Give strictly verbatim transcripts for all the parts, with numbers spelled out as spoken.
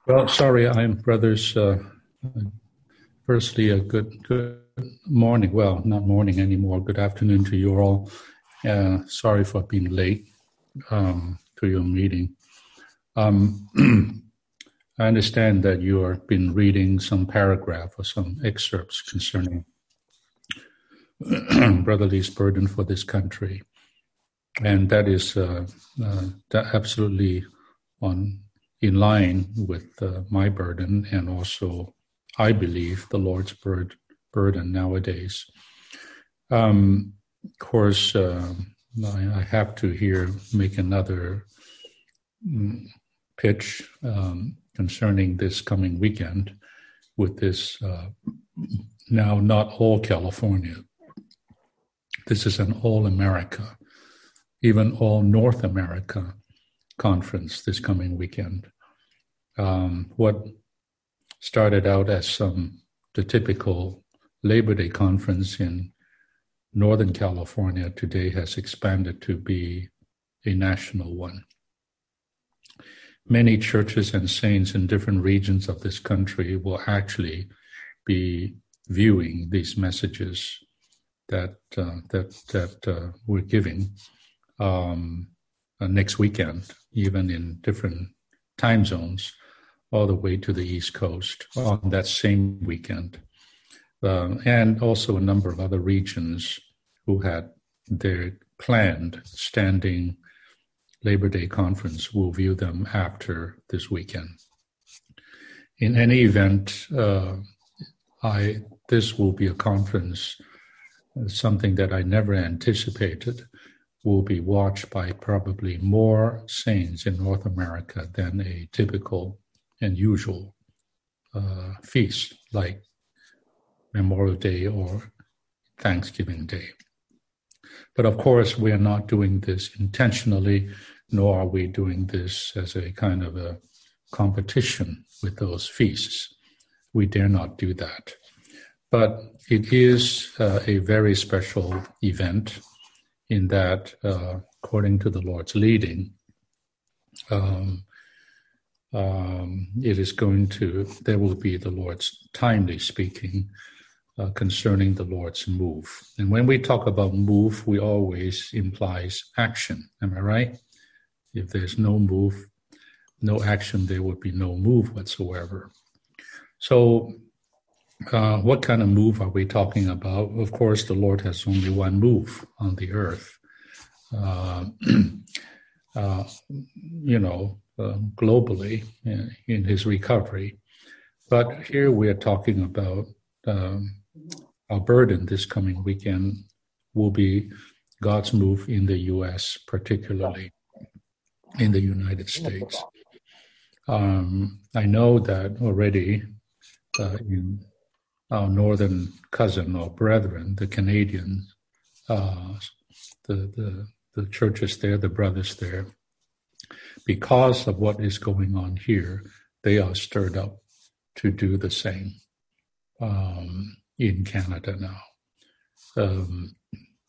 Well, sorry, I'm brothers. Uh, firstly, a good good morning. Well, not morning anymore. Good afternoon to you all. Uh, sorry for being late um, to your meeting. Um, I understand that you have been reading some paragraph or some excerpts concerning brotherly's burden for this country, and that is uh, uh, that absolutely on in line with uh, my burden, and also I believe the Lord's burden burden nowadays. Um, of course, uh, I, I have to here make another mm, pitch um, concerning this coming weekend with this uh, now not all California. This is an all America, even all North America conference this coming weekend. Um, what started out as some the typical Labor Day conference in Northern California today has expanded to be a national one. Many churches and saints in different regions of this country will actually be viewing these messages that uh, that that uh, we're giving um, uh, next weekend, even in different time zones, all the way to the East Coast on that same weekend. Um, and also a number of other regions who had their planned standing Labor Day conference will view them after this weekend. In any event, uh, I this will be a conference, something that I never anticipated will be watched by probably more saints in North America than a typical and usual uh, feast like Memorial Day or Thanksgiving Day. But of course, we are not doing this intentionally, nor are we doing this as a kind of a competition with those feasts. We dare not do that. But it is uh, a very special event in that, uh, according to the Lord's leading, um, um, it is going to, there will be the Lord's timely speaking uh, concerning the Lord's move. And when we talk about move, we always implies action. Am I right? If there's no move, no action, there would be no move whatsoever. So uh, what kind of move are we talking about? Of course, the Lord has only one move on the earth. Uh, uh, you know, uh, globally in, in his recovery. But here we are talking about um, our burden this coming weekend will be God's move in the U S, particularly in the United States. Um, I know that already uh, in our northern cousin or brethren, the Canadians, uh, the, the, the churches there, the brothers there, because of what is going on here, they are stirred up to do the same um, in Canada now. Um,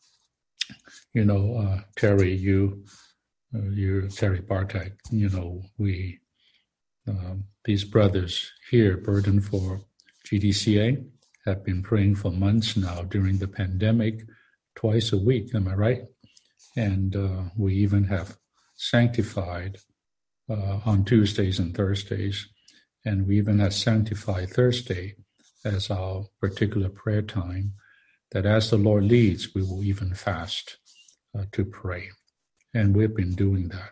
you know, uh, Terry, you, uh, you, Terry Bartek, you know, we, uh, these brothers here, Burden for G D C A, have been praying for months now during the pandemic, twice a week, am I right? And uh, we even have sanctified uh, on Tuesdays and Thursdays, and we even have sanctified Thursday as our particular prayer time, that as the Lord leads, we will even fast uh, to pray. And we've been doing that.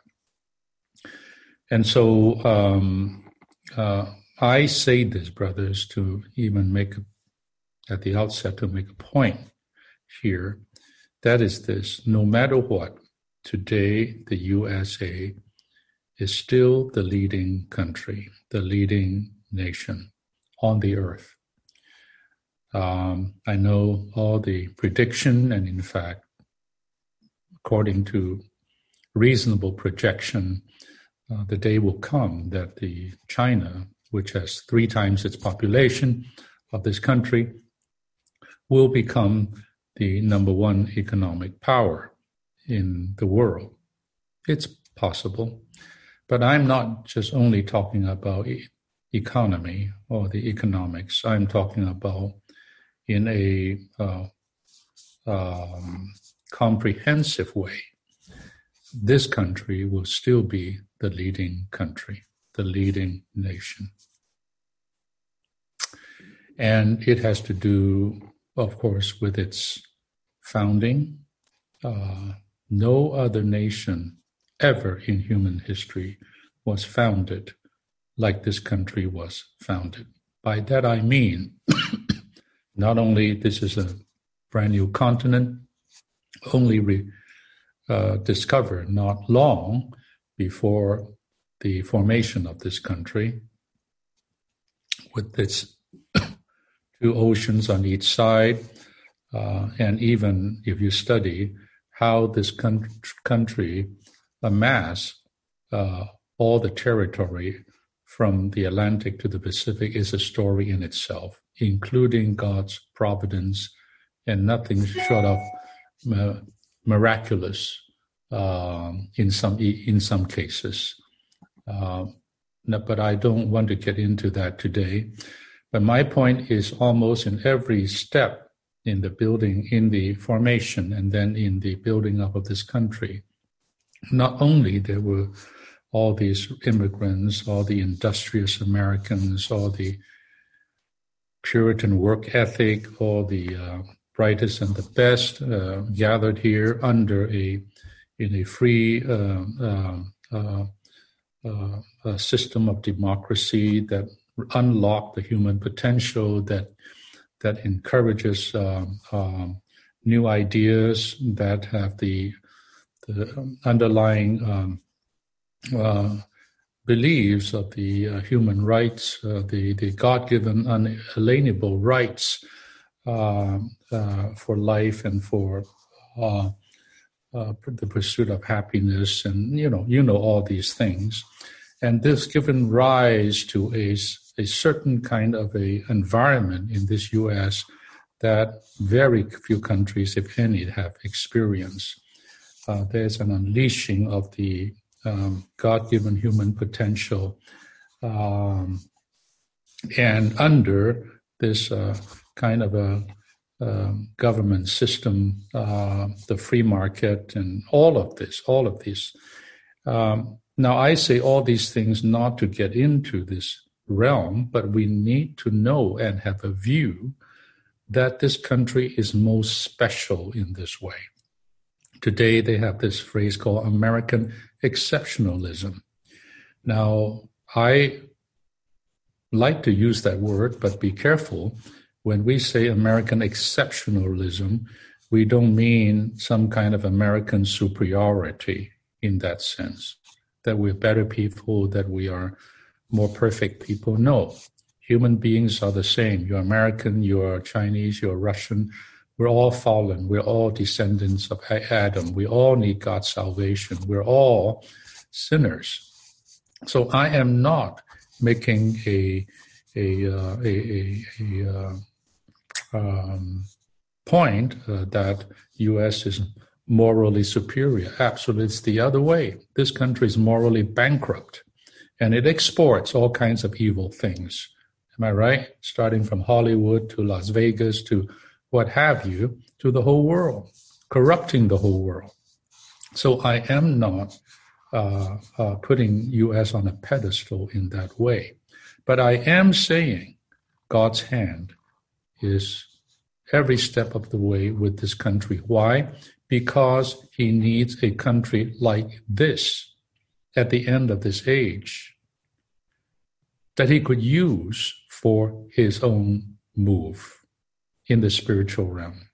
And so um, uh, I say this, brothers, to even make, at the outset, to make a point here. That is this: no matter what, today the U S A is still the leading country, the leading nation on the earth. Um, I know all the prediction, and in fact, according to reasonable projection, uh, the day will come that the China, which has three times its population of this country, will become the number one economic power in the world. It's possible. But I'm not just only talking about economy or the economics. I'm talking about in a uh, um, comprehensive way. This country will still be the leading country, the leading nation. And it has to do, of course, with its founding. Uh, no other nation ever in human history was founded like this country was founded. By that I mean, not only this is a brand new continent, only re, uh, discovered not long before the formation of this country, with its two oceans on each side, uh, and even if you study how this con- country amassed uh, all the territory from the Atlantic to the Pacific is a story in itself, including God's providence and nothing short of uh, miraculous uh, in some in some cases. Uh, no, but I don't want to get into that today. But my point is almost in every step in the building, in the formation, and then in the building up of this country, not only there were all these immigrants, all the industrious Americans, all the Puritan work ethic, all the uh, brightest and the best uh, gathered here under a in a free uh, uh, uh, uh, a system of democracy that unlock the human potential, that that encourages um, um, new ideas, that have the the underlying um, uh, beliefs of the uh, human rights, uh, the the God-given unalienable rights uh, uh, for life and for uh, uh, the pursuit of happiness, and you know you know all these things, and this given rise to a a certain kind of a environment in this U S that very few countries, if any, have experienced. Uh, there's an unleashing of the um, God-given human potential, um, and under this uh, kind of a um, government system, uh, the free market, and all of this, all of this. Um, now, I say all these things not to get into this realm, but we need to know and have a view that this country is most special in this way. Today, they have this phrase called American exceptionalism. Now, I like to use that word, but be careful. When we say American exceptionalism, we don't mean some kind of American superiority in that sense, that we're better people, that we are more perfect people. No, human beings are the same. You're American, you're Chinese, you're Russian. We're all fallen. We're all descendants of Adam. We all need God's salvation. We're all sinners. So I am not making a a uh, a, a, a uh, um, point uh, that U S is morally superior. Absolutely, it's the other way. This country is morally bankrupt. And it exports all kinds of evil things. Am I right? Starting from Hollywood to Las Vegas to what have you, to the whole world, corrupting the whole world. So I am not uh, uh, putting U S on a pedestal in that way. But I am saying God's hand is every step of the way with this country. Why? Because he needs a country like this at the end of this age that he could use for his own move in the spiritual realm,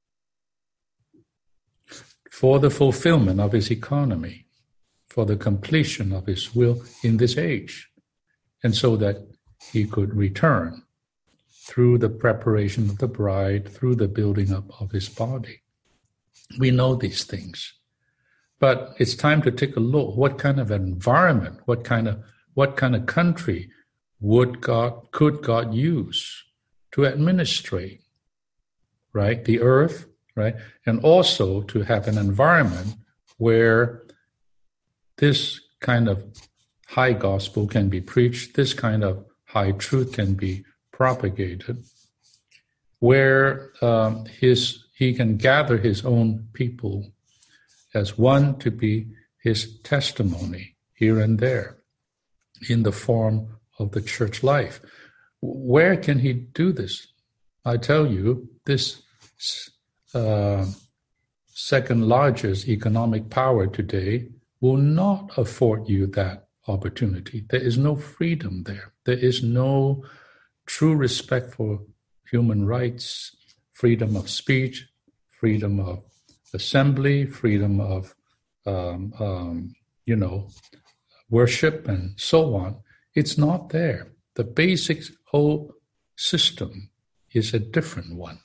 for the fulfillment of his economy, for the completion of his will in this age, and so that he could return through the preparation of the bride, through the building up of his body. We know these things. But it's time to take a look. What kind of environment, what kind of what kind of country would God could God use to administrate, right? The earth, right? And also to have an environment where this kind of high gospel can be preached, this kind of high truth can be propagated, where um, his he can gather his own people as one to be his testimony here and there in the form of the church life. Where can he do this? I tell you, this uh, second largest economic power today will not afford you that opportunity. There is no freedom there. There is no true respect for human rights, freedom of speech, freedom of assembly, freedom of, um, um, you know, worship and so on. It's not there. The basic whole system is a different one.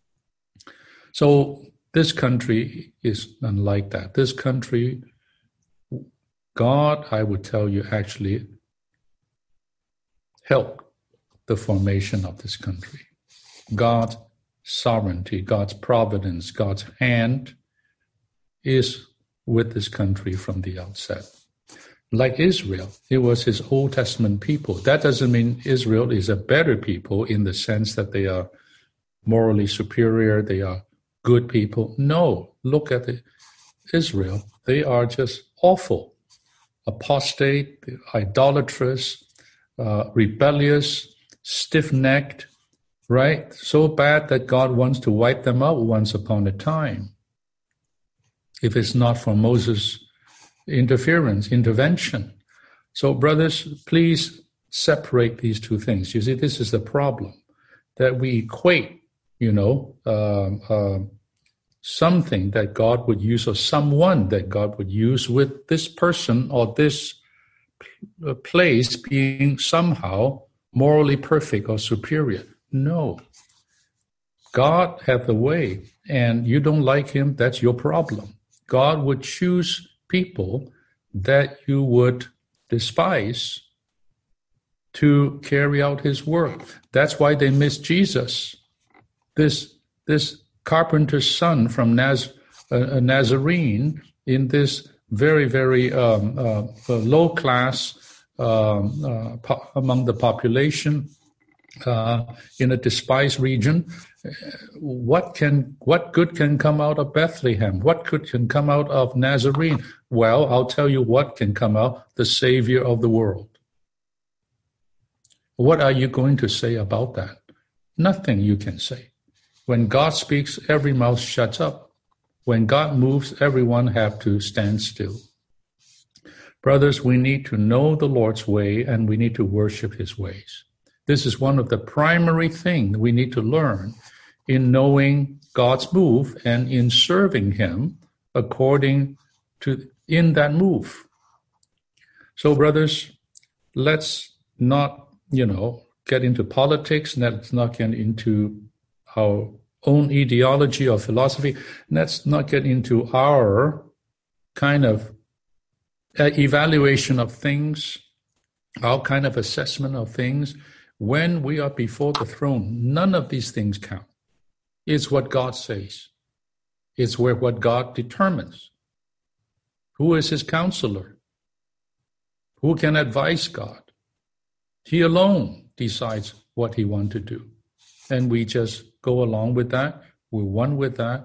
So this country is unlike that. This country, God, I would tell you, actually helped the formation of this country. God's sovereignty, God's providence, God's hand is with this country from the outset. Like Israel, it was his Old Testament people. That doesn't mean Israel is a better people in the sense that they are morally superior, they are good people. No, look at the Israel. They are just awful, apostate, idolatrous, uh, rebellious, stiff-necked, right? So bad that God wants to wipe them out once upon a time. If it's not for Moses' interference, intervention. So, brothers, please separate these two things. You see, this is the problem, that we equate, you know, uh, uh, something that God would use or someone that God would use with this person or this place being somehow morally perfect or superior. No. God have the way, and you don't like him, that's your problem. God would choose people that you would despise to carry out his work. That's why they missed Jesus. This this carpenter's son from Naz, uh, Nazarene in this very, very um, uh, low class um, uh, po- among the population uh, in a despised region. What can what good can come out of Bethlehem? What good can come out of Nazarene? Well, I'll tell you what can come out: the Savior of the world. What are you going to say about that? Nothing you can say. When God speaks, every mouth shuts up. When God moves, everyone have to stand still. Brothers, we need to know the Lord's way, and we need to worship his ways. This is one of the primary things we need to learn in knowing God's move and in serving him according to in that move. So, brothers, let's not, you know, get into politics. Let's not get into our own ideology or philosophy. Let's not get into our kind of evaluation of things, our kind of assessment of things. When we are before the throne, none of these things count. It's what God says. It's where what God determines. Who is his counselor? Who can advise God? He alone decides what he wants to do. And we just go along with that. We're one with that.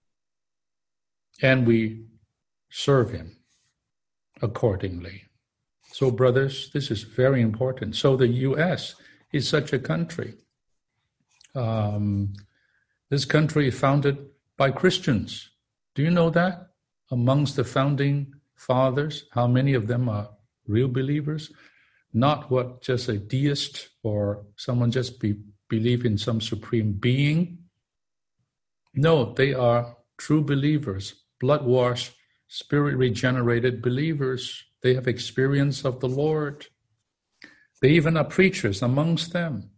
And we serve him accordingly. So, brothers, this is very important. So the U S is such a country. Um, this country is founded by Christians. Do you know that? Amongst the founding fathers, how many of them are real believers? Not what just a deist or someone just be, believe in some supreme being. No, they are true believers, blood-washed, spirit-regenerated believers. They have experience of the Lord. They even are preachers amongst them.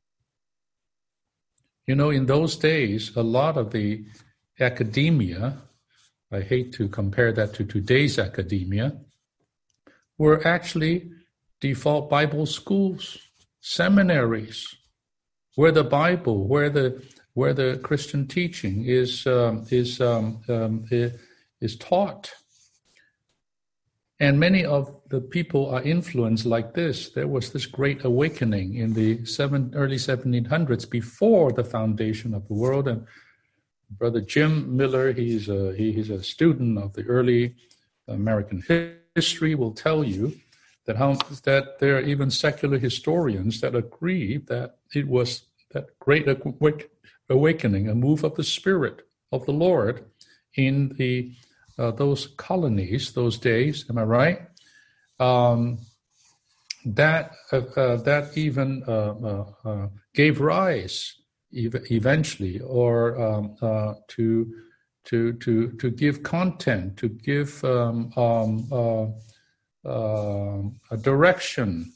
You know, in those days, a lot of the academia, I hate to compare that to today's academia, were actually default Bible schools, seminaries, where the Bible, where the where the Christian teaching is um, is um, um, is taught. And many of the people are influenced like this. There was this great awakening in the seven, early seventeen hundreds before the foundation of the world. And Brother Jim Miller, he's a, he, he's a student of the early American history, will tell you that how that there are even secular historians that agree that it was that great awakening, a move of the Spirit of the Lord in the uh, those colonies, those days. Am I right? Um, that uh, uh, that even uh, uh, uh, gave rise ev- eventually, or um, uh, to to to to give content, to give um, um, uh, uh, a direction,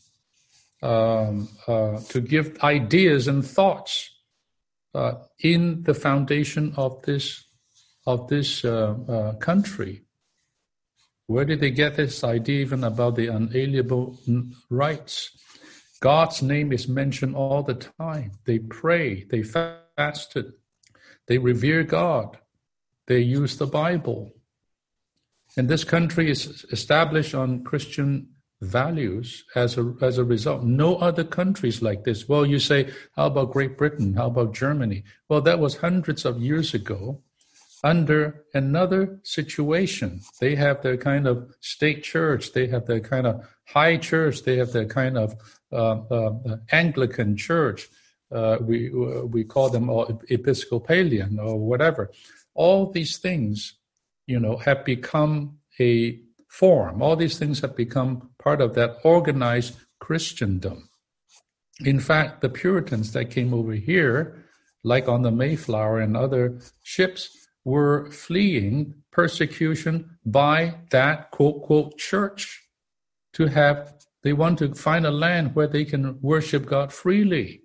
um, uh, to give ideas and thoughts uh, in the foundation of this of this uh, uh, country. Where did they get this idea even about the unalienable rights? God's name is mentioned all the time. They pray, they fasted, they revere God, they use the Bible. And this country is established on Christian values as a, as a result. No other countries like this. Well, you say, how about Great Britain? How about Germany? Well, that was hundreds of years ago. Under another situation, they have their kind of state church, they have their kind of high church, they have their kind of uh, uh, Anglican church. Uh, we we call them all Episcopalian or whatever. All these things, you know, have become a form. All these things have become part of that organized Christendom. In fact, the Puritans that came over here, like on the Mayflower and other ships, were fleeing persecution by that quote, quote, church to have, they want to find a land where they can worship God freely.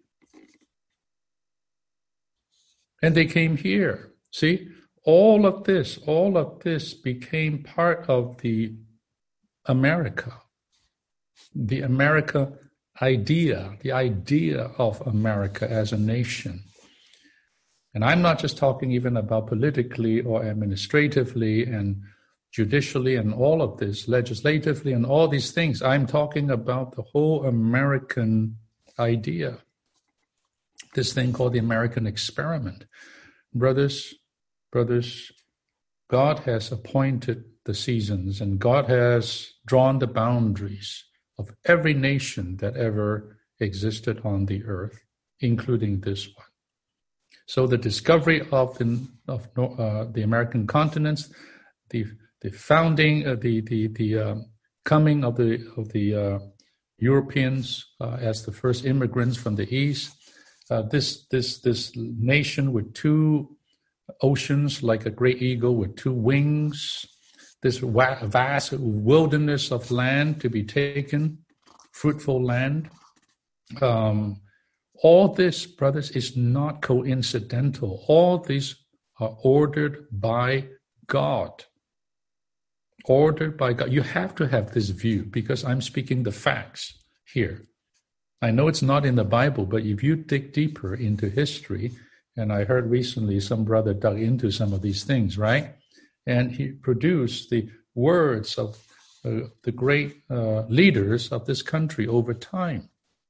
And they came here. See, all of this, all of this became part of the America, the America idea, the idea of America as a nation. And I'm not just talking even about politically or administratively and judicially and all of this, legislatively and all these things. I'm talking about the whole American idea, this thing called the American experiment. Brothers, brothers, God has appointed the seasons and God has drawn the boundaries of every nation that ever existed on the earth, including this one. So the discovery of the of uh, the American continents, the the founding, uh, the the the um, coming of the of the uh, Europeans uh, as the first immigrants from the east, uh, this this this nation with two oceans like a great eagle with two wings, this vast wilderness of land to be taken, fruitful land. Um, All this, brothers, is not coincidental. All these are ordered by God. Ordered by God. You have to have this view because I'm speaking the facts here. I know it's not in the Bible, but if you dig deeper into history, and I heard recently some brother dug into some of these things, right? And he produced the words of uh, the great uh, leaders of this country over time.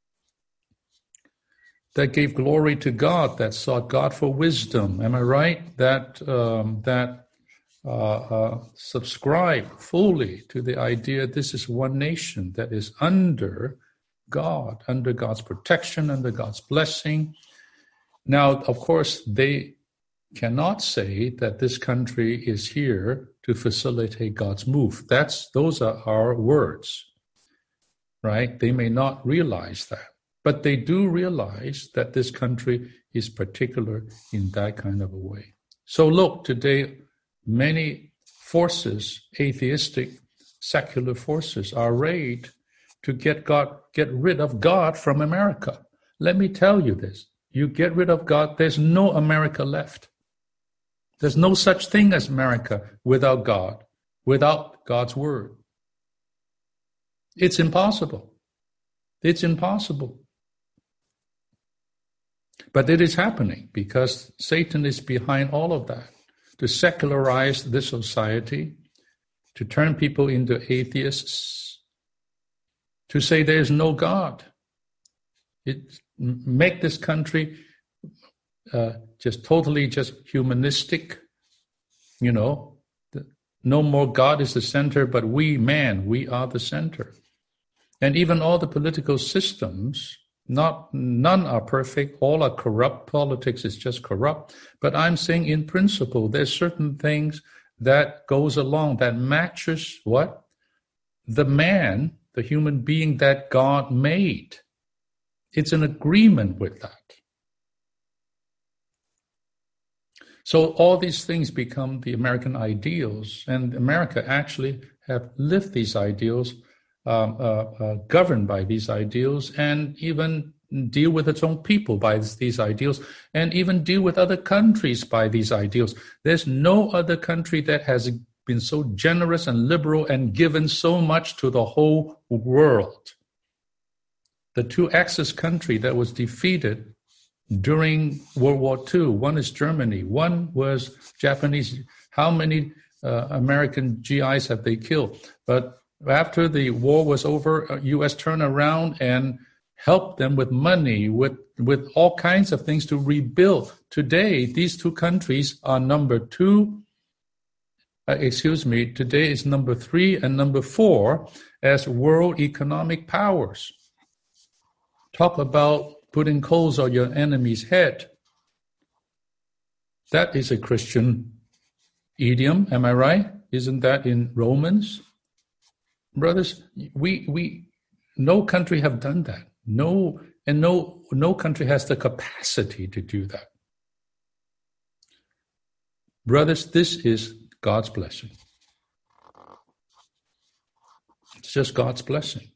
That gave glory to God, that sought God for wisdom. Am I right? That um, that uh, uh, subscribe fully to the idea this is one nation that is under God, under God's protection, under God's blessing. Now, of course, they cannot say that this country is here to facilitate God's move. That's those are our words, right? They may not realize that. But they do realize that this country is particular in that kind of a way. So look, today, many forces, atheistic, secular forces, are arrayed to get God, get rid of God from America. Let me tell you this. You get rid of God, there's no America left. There's no such thing as America without God, without God's word. It's impossible. It's impossible. But it is happening because Satan is behind all of that, to secularize this society, to turn people into atheists, to say there's no God. It make this country uh, just totally just humanistic, you know. No more God is the center, but we, man, we are the center. And even all the political systems, not none are perfect, all are corrupt. Politics is just corrupt. But I'm saying in principle, there's certain things that goes along that matches what? The man, the human being that God made. It's an agreement with that. So all these things become the American ideals, and America actually have lived these ideals, um, uh, uh, governed by these ideals, and even deal with its own people by these ideals, and even deal with other countries by these ideals. There's no other country that has been so generous and liberal and given so much to the whole world. The two Axis country that was defeated during World War Two, one is Germany, one was Japanese. How many uh, American G Is have they killed? But after the war was over, U S turned around and helped them with money, with, with all kinds of things to rebuild. Today, these two countries are number two, uh, excuse me, today is number three and number four as world economic powers. Talk about putting coals on your enemy's head. That is a Christian idiom, am I right? Isn't that in Romans? Brothers, we we no country have done that. No, and no no country has the capacity to do that. Brothers, this is God's blessing. It's just God's blessing.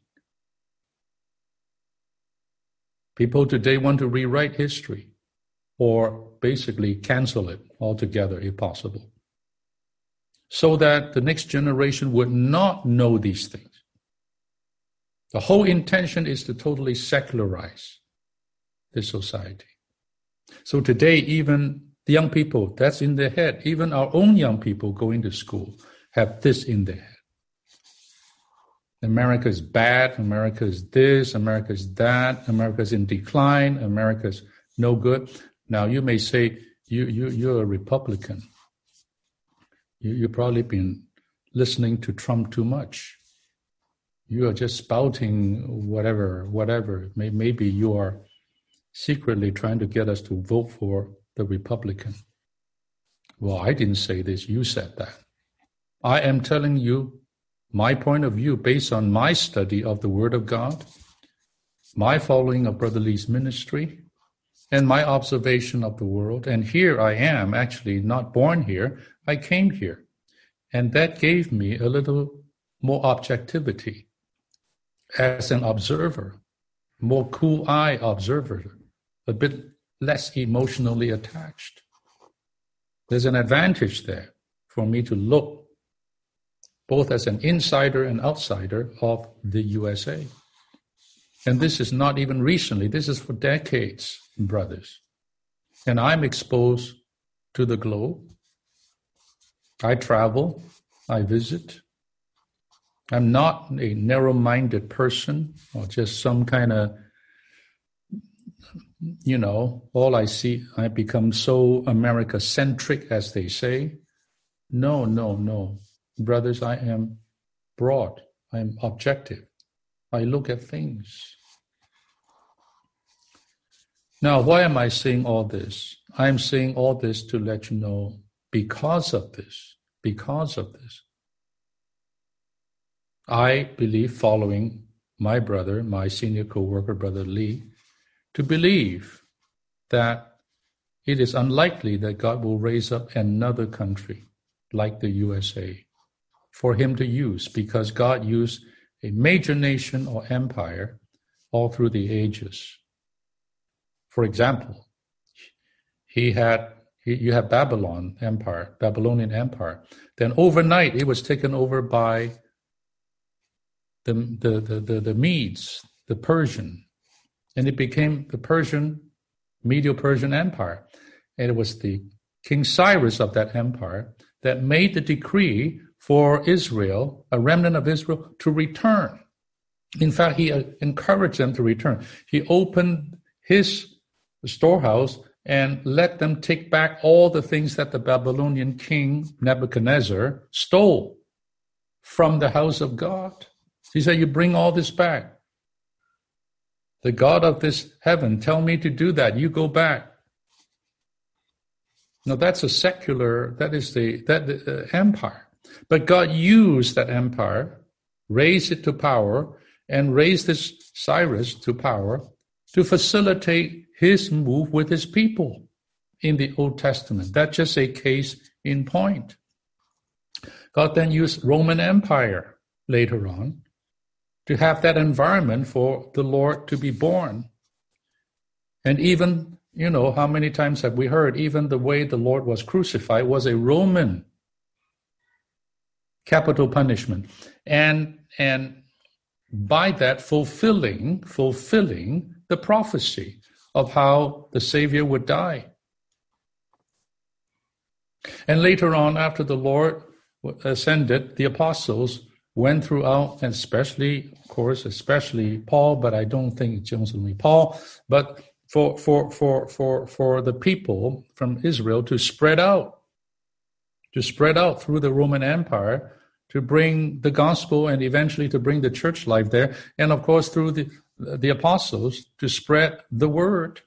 People today want to rewrite history or basically cancel it altogether if possible, so that the next generation would not know these things. The whole intention is to totally secularize this society. So today, even the young people, that's in their head, even our own young people going to school have this in their head. America is bad, America is this, America is that, America is in decline, America is no good. Now you may say, you, you, you're a Republican. You, you've probably been listening to Trump too much. You are just spouting whatever, whatever. Maybe you are secretly trying to get us to vote for the Republican. Well, I didn't say this, you said that. I am telling you my point of view based on my study of the Word of God, my following of Brother Lee's ministry, and my observation of the world. And here I am, actually not born here, I came here. And that gave me a little more objectivity as an observer, more cool eye observer, a bit less emotionally attached. There's an advantage there for me to look both as an insider and outsider of the U S A. And this is not even recently, this is for decades, brothers. And I'm exposed to the globe. I travel, I visit. I'm not a narrow-minded person or just some kind of, you know, all I see, I become so America-centric, as they say. No, no, no. Brothers, I am broad. I am objective. I look at things. Now, why am I saying all this? I'm saying all this to let you know, because of this, because of this, I believe, following my brother, my senior co-worker, Brother Lee, to believe that it is unlikely that God will raise up another country like the U S A for him to use, because God used a major nation or empire all through the ages. For example, he had he, you have Babylon Empire, Babylonian Empire. Then overnight it was taken over by the the the, the, the Medes, the Persian, and it became the Persian, Medo-Persian Empire. And it was the King Cyrus of that empire that made the decree for Israel, a remnant of Israel, to return. In fact, he encouraged them to return. He opened his storehouse and let them take back all the things that the Babylonian king Nebuchadnezzar stole from the house of God. He said, you bring all this back. The God of this heaven, tell me to do that. You go back. Now that's a secular, that is the that uh, empire. But God used that empire, raised it to power, and raised this Cyrus to power to facilitate his move with his people in the Old Testament. That's just a case in point. God then used Roman Empire later on to have that environment for the Lord to be born. And even, you know, how many times have we heard, even the way the Lord was crucified was a Roman capital punishment. And, and by that fulfilling, fulfilling the prophecy of how the Savior would die. And later on, after the Lord ascended, the apostles went throughout, and especially, of course, especially Paul, but I don't think it's only Paul, but for for for for for the people from Israel to spread out, to spread out through the Roman Empire, to bring the gospel and eventually to bring the church life there, and of course through the the apostles to spread the word.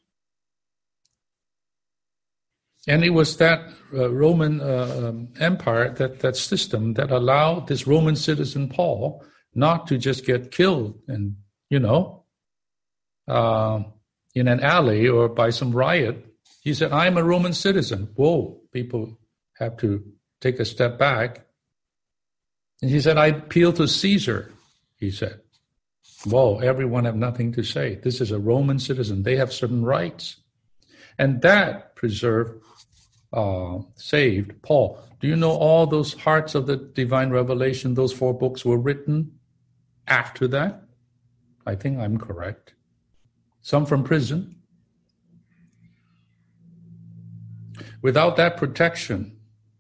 And it was that uh, Roman uh, um, Empire, that, that system that allowed this Roman citizen Paul not to just get killed and, you know, uh, in an alley or by some riot. He said, I'm a Roman citizen. Whoa, people have to take a step back. And he said, I appeal to Caesar, he said. Whoa, everyone have nothing to say. This is a Roman citizen. They have certain rights. And that preserved Uh, saved Paul. Do you know all those hearts of the divine revelation, those four books were written after that? I think I'm correct. Some from prison. Without that protection,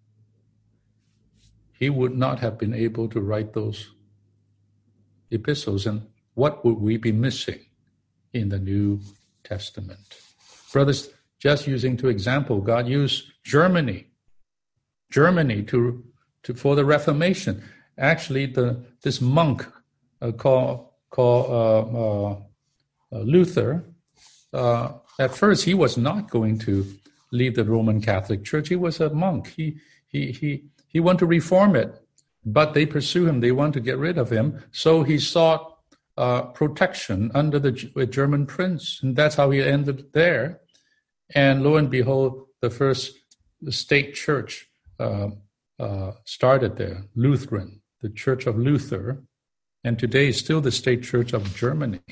he would not have been able to write those epistles. And what would we be missing in the New Testament? Brothers, just using two examples, God used Germany, Germany to, to for the Reformation. Actually, the this monk uh, called called uh, uh, uh, Luther. Uh, at first, he was not going to leave the Roman Catholic Church. He was a monk. He he he he wanted to reform it, but they pursue him. They want to get rid of him. So he sought uh, protection under the German prince, and that's how he ended there. And lo and behold, the first state church uh, uh, started there, Lutheran, the Church of Luther, and today is still the state church of Germany.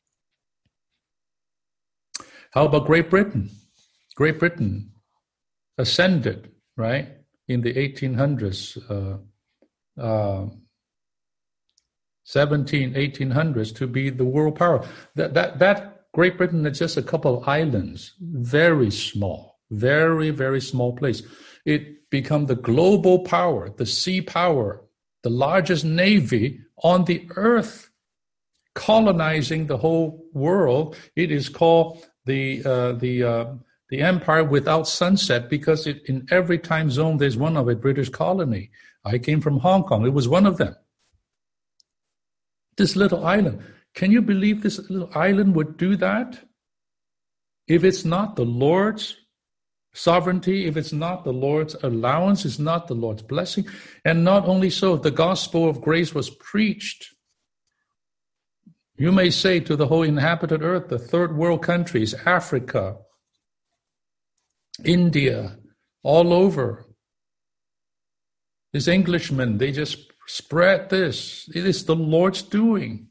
How about Great Britain? Great Britain ascended, right, in the eighteen hundreds, uh, uh, seventeen, eighteen hundreds to be the world power. That that that. Great Britain is just a couple of islands, very small, very, very small place. It became the global power, the sea power, the largest navy on the earth, colonizing the whole world. It is called the uh, the uh, the empire without sunset because it, in every time zone there's one of a British colony. I came from Hong Kong. It was one of them. This little island. Can you believe this little island would do that? If it's not the Lord's sovereignty, if it's not the Lord's allowance, it's not the Lord's blessing. And not only so, the gospel of grace was preached. You may say to the whole inhabited earth, the third world countries, Africa, India, all over. These Englishmen, they just spread this. It is the Lord's doing.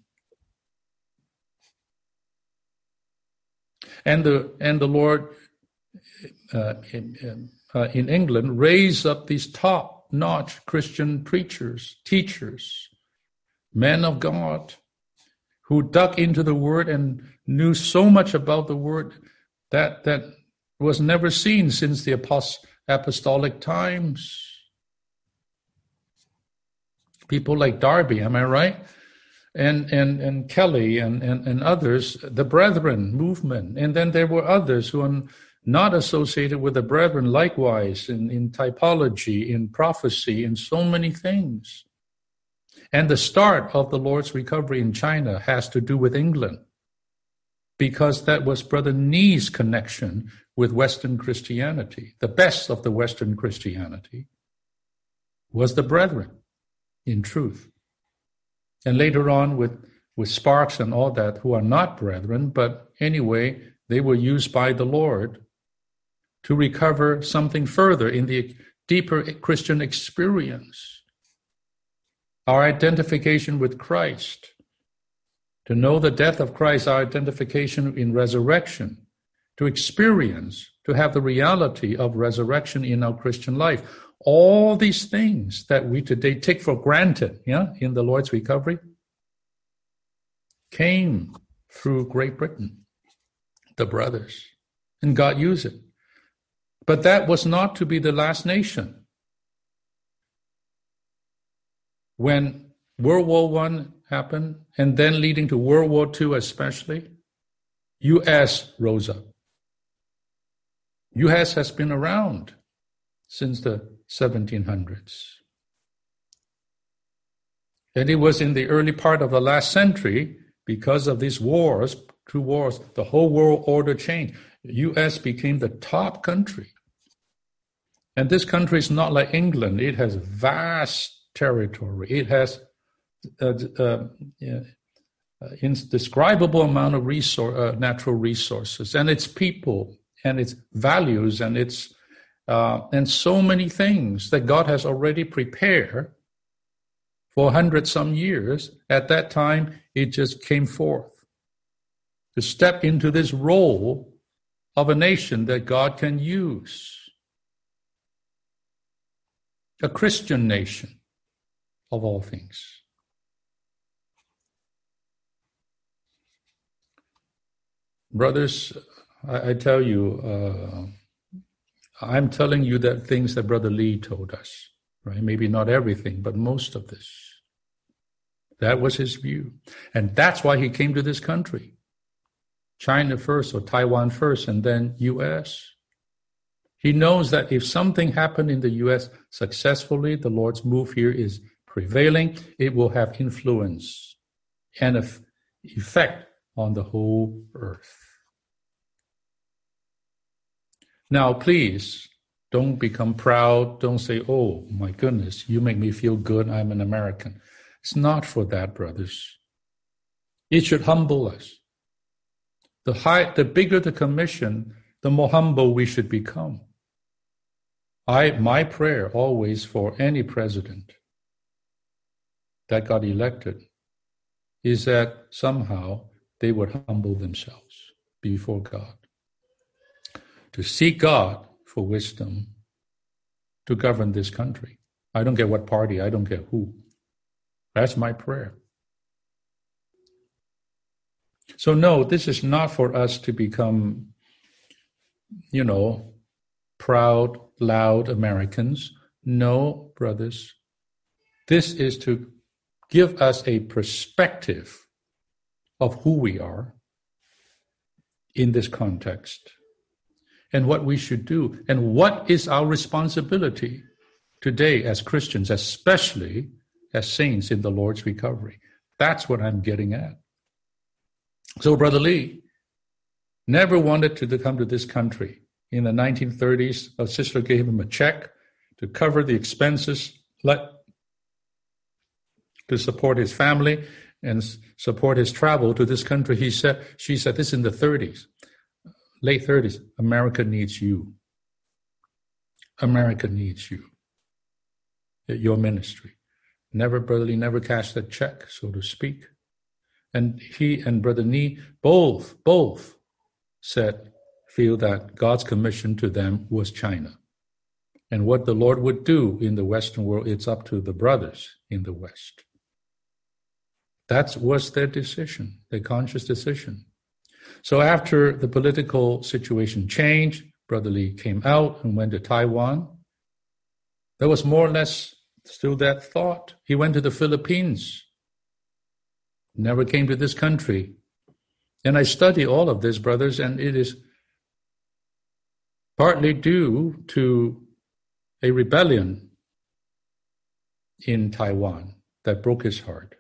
And the and the Lord uh, in, uh, in England raised up these top-notch Christian preachers, teachers, men of God, who dug into the Word and knew so much about the Word that that was never seen since the apost- apostolic times. People like Darby, am I right? and and and Kelly and, and and others, the Brethren movement, and then there were others who are not associated with the Brethren, likewise in, in typology, in prophecy, in so many things. And the start of the Lord's recovery in China has to do with England, because that was Brother Ni's connection with Western Christianity. The best of the Western Christianity was the Brethren, in truth. And later on with, with Sparks and all that, who are not Brethren, but anyway, they were used by the Lord to recover something further in the deeper Christian experience. Our identification with Christ. To know the death of Christ, our identification in resurrection. To experience, to have the reality of resurrection in our Christian life. All these things that we today take for granted, yeah, in the Lord's recovery, came through Great Britain, the brothers, and God used it. But that was not to be the last nation. When World War One happened, and then leading to World War Two especially, U S rose up. U S has been around since the seventeen hundreds. And it was in the early part of the last century, because of these wars, two wars, the whole world order changed. U S became the top country. And this country is not like England. It has vast territory. It has uh, uh, uh, indescribable amount of resource, uh, natural resources, and its people, and its values, and its Uh, and so many things that God has already prepared for a hundred some years. At that time, it just came forth to step into this role of a nation that God can use. A Christian nation, of all things. Brothers, I, I tell you, uh, I'm telling you that things that Brother Lee told us, right? Maybe not everything, but most of this. That was his view. And that's why he came to this country. China first, or Taiwan first, and then U S. He knows that if something happened in the U S successfully, the Lord's move here is prevailing, it will have influence and effect on the whole earth. Now, please, don't become proud. Don't say, oh, my goodness, you make me feel good. I'm an American. It's not for that, brothers. It should humble us. The high, the bigger the commission, the more humble we should become. I, my prayer always for any president that got elected is that somehow they would humble themselves before God. To seek God for wisdom to govern this country. I don't care what party, I don't care who. That's my prayer. So no, this is not for us to become, you know, proud, loud Americans. No, brothers. This is to give us a perspective of who we are in this context. And what we should do, and what is our responsibility today as Christians, especially as saints in the Lord's recovery. That's what I'm getting at. So Brother Lee never wanted to come to this country. In the nineteen thirties, a sister gave him a check to cover the expenses, let, to support his family and support his travel to this country. He said, she said, this is in the thirties. Late thirties, America needs you. America needs you. Your ministry. Never, Brother Lee, never cashed that check, so to speak. And he and Brother Ni both, both said, feel that God's commission to them was China. And what the Lord would do in the Western world, it's up to the brothers in the West. That was their decision, their conscious decision. So after the political situation changed, Brother Lee came out and went to Taiwan. There was more or less still that thought. He went to the Philippines. never came to this country. And I study all of this, brothers, and it is partly due to a rebellion in Taiwan that broke his heart.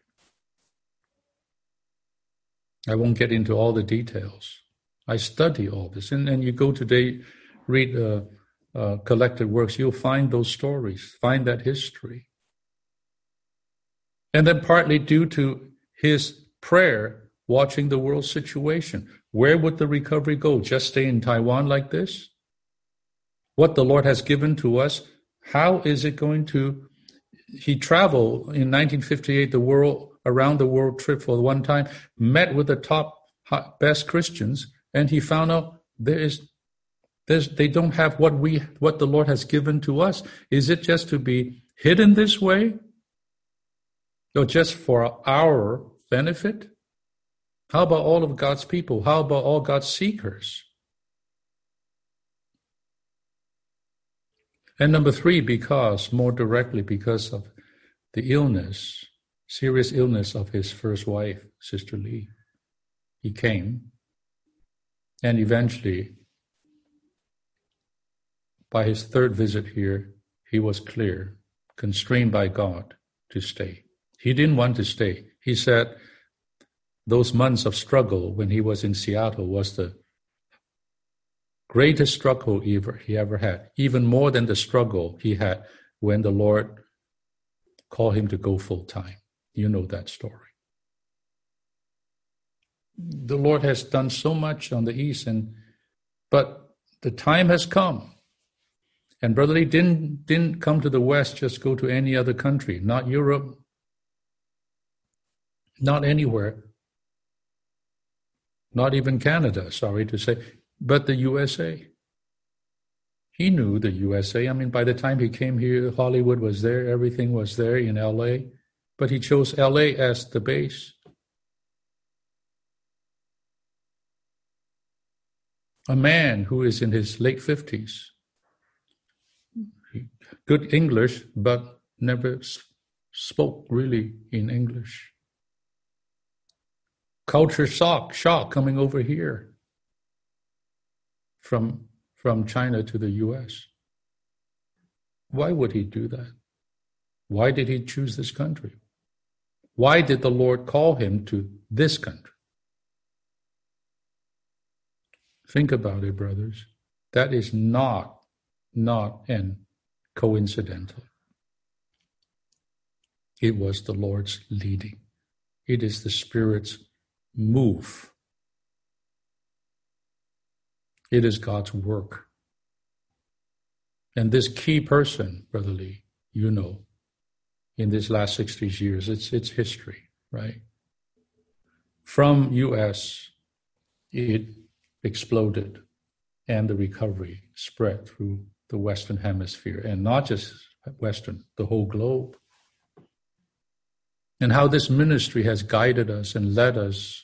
I won't get into all the details. I study all this. And, and you go today, read uh, uh, collected works, you'll find those stories, find that history. And then partly due to his prayer, watching the world situation. Where would the recovery go? Just stay in Taiwan like this? What the Lord has given to us, how is it going to... He traveled in nineteen fifty-eight, the world, around the world trip for one time, met with the top best Christians, and he found out there is, there's, they don't have what we, what the Lord has given to us. Is it just to be hidden this way? Or just for our benefit? How about all of God's people? How about all God's seekers? And number three, because, more directly, because of the illness, serious illness of his first wife, Sister Lee. He came, and eventually, by his third visit here, he was clear, constrained by God to stay. He didn't want to stay. He said those months of struggle when he was in Seattle was the greatest struggle he ever, he ever had, even more than the struggle he had when the Lord called him to go full time. You know that story. The Lord has done so much on the East, and but the time has come. And Brother Lee didn't, didn't come to the West, just go to any other country, not Europe, not anywhere, not even Canada, sorry to say, but the U S A. He knew the U S A. I mean, by the time he came here, Hollywood was there, everything was there in L A, but he chose L A as the base. A man who is in his late fifties, good English, but never spoke really in English. Culture shock, shock coming over here from, from China to the U S. Why would he do that? Why did he choose this country? Why did the Lord call him to this country? Think about it, brothers. That is not, not an coincidental. It was the Lord's leading. It is the Spirit's move. It is God's work. And this key person, Brother Lee, you know, in these last sixty years, it's it's history, right? From U S, it exploded, and the recovery spread through the Western Hemisphere, and not just Western, the whole globe. And how this ministry has guided us and led us,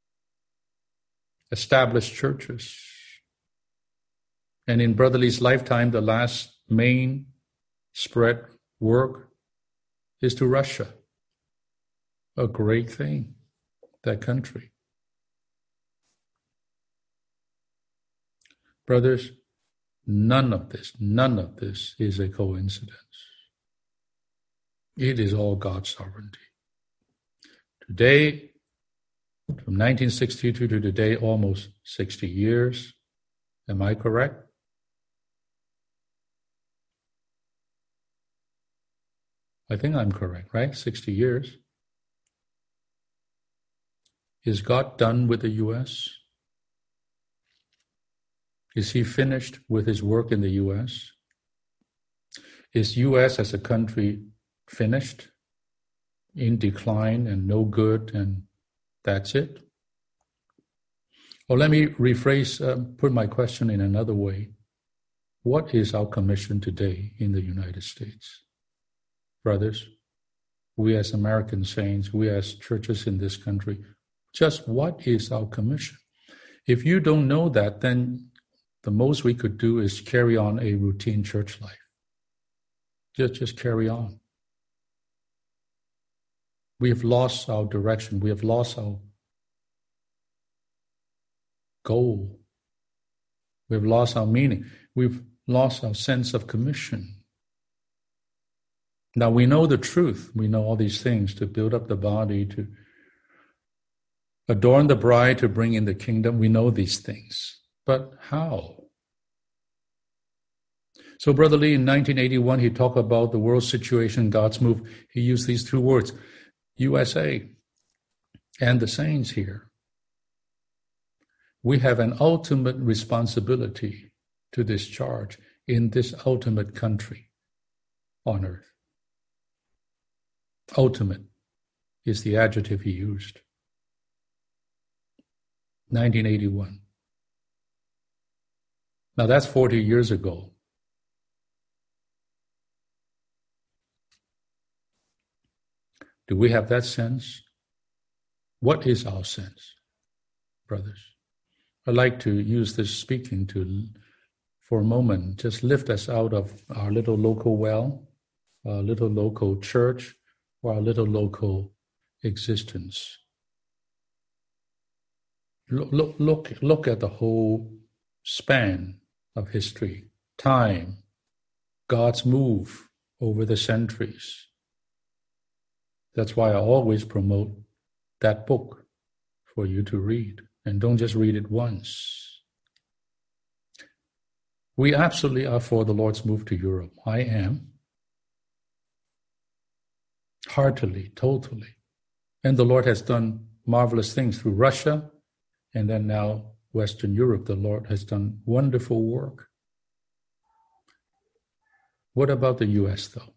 establish churches. And in Brother Lee's lifetime, the last main spread work is to Russia. A great thing, that country. Brothers, none of this, none of this is a coincidence. It is all God's sovereignty. Today, from nineteen sixty-two to today, almost sixty years. Am I correct? I think I'm correct, right? sixty years. Is God done with the U S? Is he finished with his work in the U S? Is U S as a country finished, in decline and no good, and that's it? Or let me rephrase, uh, put my question in another way. What is our commission today in the United States? Brothers, we as American saints, we as churches in this country, just what is our commission? If you don't know that, then the most we could do is carry on a routine church life. Just, just carry on. We have lost our direction. We have lost our goal. We have lost our meaning. We've lost our sense of commission. Now we know the truth. We know all these things to build up the body, to adorn the bride, to bring in the kingdom. We know these things. But how? So Brother Lee, in nineteen eighty-one, he talked about the world situation, God's move. He used these two words, U S A and the saints here. We have an ultimate responsibility to discharge in this ultimate country on earth. Ultimate is the adjective he used. nineteen eighty-one. Now that's forty years ago. Do we have that sense? What is our sense, brothers? I'd like to use this speaking to, for a moment, just lift us out of our little local well, our little local church, or our little local existence. Look, look, look, look at the whole span of history, time, God's move over the centuries. That's why I always promote that book for you to read. And don't just read it once. We absolutely are for the Lord's move to Europe. I am. Heartily, totally. And the Lord has done marvelous things through Russia, and then now Western Europe. The Lord has done wonderful work. What about the U S though?